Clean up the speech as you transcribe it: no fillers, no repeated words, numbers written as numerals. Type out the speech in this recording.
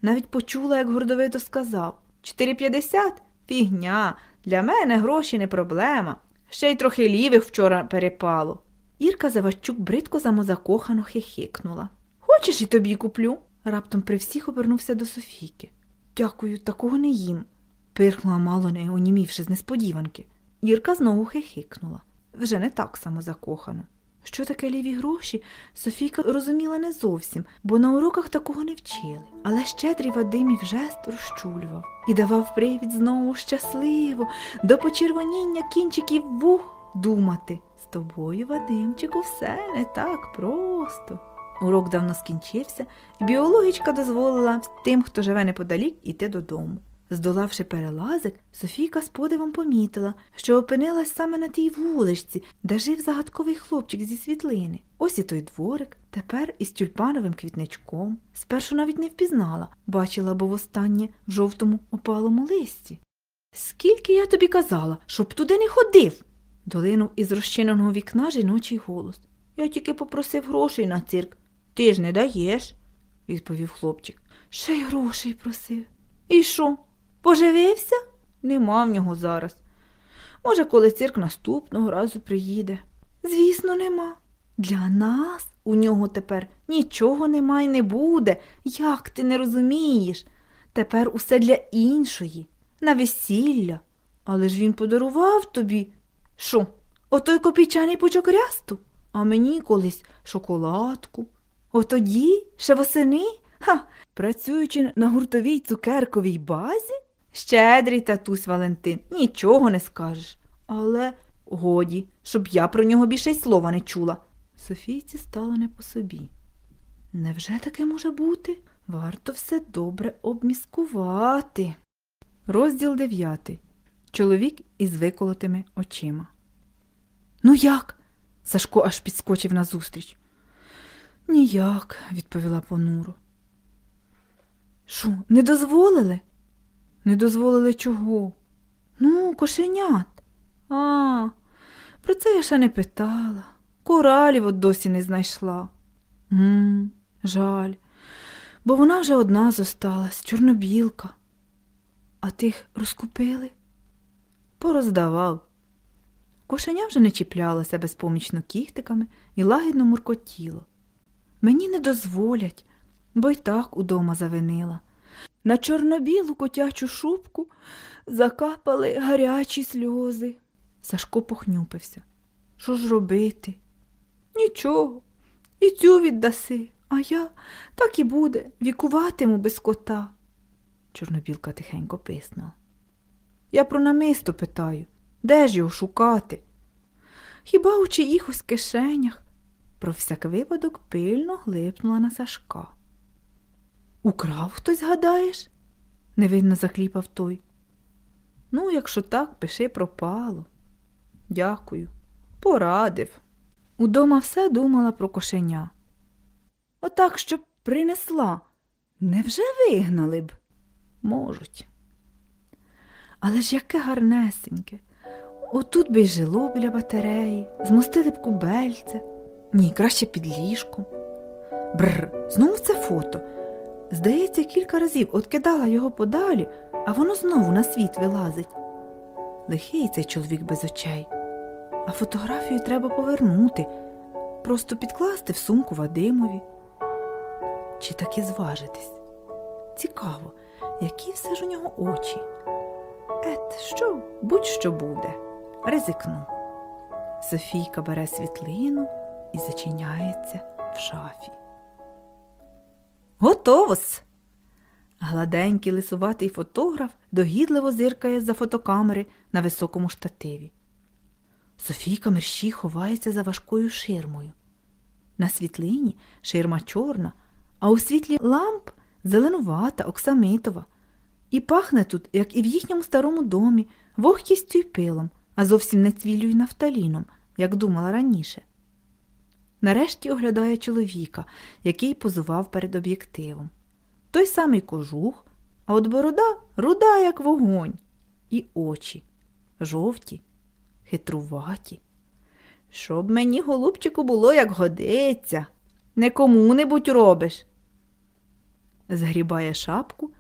Навіть почула, як гордовито сказав: 4,50? Фігня, для мене гроші не проблема. Ще й трохи лівих вчора перепало. Ірка Заващук бридко самозакохано хихикнула. Хочеш, і тобі куплю? Раптом при всіх обернувся до Софійки. Дякую, такого не їм, пирхнула, мало не онімівши з несподіванки. Ірка знову хихикнула, вже не так самозакохано. Що таке ліві гроші, Софійка розуміла не зовсім, бо на уроках такого не вчили. Але щедрий Вадимів жест розчулював і давав привід знову щасливо, до почервоніння кінчиків вух думати. З тобою, Вадимчику, все не так просто. Урок давно скінчився, і біологічка дозволила тим, хто живе неподалік, іти додому. Здолавши перелазик, Софійка з подивом помітила, що опинилась саме на тій вуличці, де жив загадковий хлопчик зі світлини. Ось і той дворик, тепер із тюльпановим квітничком. Спершу навіть не впізнала, бачила, бо востаннє в жовтому опалому листі. «Скільки я тобі казала, щоб туди не ходив!» долинув із розчиненого вікна жіночий голос. «Я тільки попросив грошей на цирк. Ти ж не даєш», – відповів хлопчик. «Ще й грошей просив. І що? Поживився? Нема в нього зараз. Може, коли цирк наступного разу приїде. Звісно, нема. Для нас у нього тепер нічого нема й не буде. Як ти не розумієш? Тепер усе для іншої, на весілля. Але ж він подарував тобі. Що, отой копійчаний пучок рясту? А мені колись шоколадку. Отоді, ще восени? Ха! Працюючи на гуртовій цукерковій базі? Щедрий татусь Валентин, нічого не скажеш. Але годі, щоб я про нього більше й слова не чула. Софійці стало не по собі. Невже таке може бути? Варто все добре обміскувати. Розділ 9. Чоловік із виколотими очима. Ну як? Сашко аж підскочив назустріч. Ніяк, відповіла понуро. Що, не дозволили? Не дозволили чого? Ну, кошенят. Про це я ще не питала. Коралів от досі не знайшла. Жаль, бо вона вже одна зосталась, чорнобілка. А тих розкупили? Пороздавав. Кошеня вже не чіплялося безпомічно кіхтиками і лагідно муркотіло. Мені не дозволять, бо й так удома завинила. На чорно-білу котячу шубку закапали гарячі сльози. Сашко похнюпився. Що ж робити? Нічого, і цю віддаси, а я так і буде, вікуватиму без кота. Чорнобілка тихенько писнула. Я про намисто питаю, де ж його шукати? Хіба у чиїхось кишенях? Про всяк випадок пильно глипнула на Сашка. Украв хтось, гадаєш? Невинно закліпав той. Ну, якщо так, пиши пропало. Дякую. Порадив. Удома все думала про кошеня. Отак, щоб принесла. Невже вигнали б? Можуть. Але ж яке гарнесеньке. Отут би й жило біля батареї, змостили б кубельце. Ні, краще під ліжком. Знову це фото. Здається, кілька разів откидала його подалі, а воно знову на світ вилазить. Лихий цей чоловік без очей. А фотографію треба повернути, просто підкласти в сумку Вадимові. Чи таки зважитись? Цікаво, які все ж у нього очі. Будь-що буде. Ризикну. Софійка бере світлину і зачиняється в шафі. Готово-с! Гладенький лисуватий фотограф догідливо зиркає за фотокамери на високому штативі. Софійка мерщій ховається за важкою ширмою. На світлині ширма чорна, а у світлі ламп зеленувата, оксамитова. І пахне тут, як і в їхньому старому домі, вогкістю й пилом, а зовсім не цвіллю й нафталіном, як думала раніше. Нарешті оглядає чоловіка, який позував перед об'єктивом. Той самий кожух, а от борода руда, як вогонь. І очі жовті, хитруваті. Щоб мені, голубчику, було, як годиться. Не кому-небудь робиш. згрібає шапку